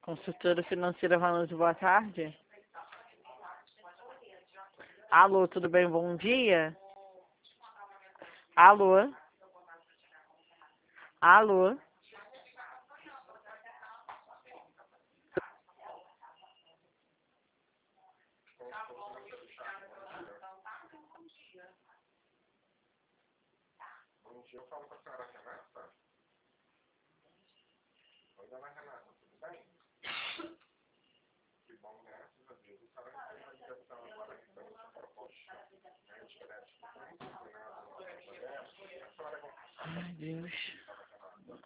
Consultora financeira falando, boa tarde. Alô, tudo bem? Bom dia. Alô? Alô? Bom dia, eu falo com a senhora Renata. Oi, dona Renata, tudo bem? Que bom, graças a Deus. A senhora fez uma ligação agora referente à proposta de crédito muito inclinada no nosso projeto. A senhora vai passar Ai, Deus. dona Renata.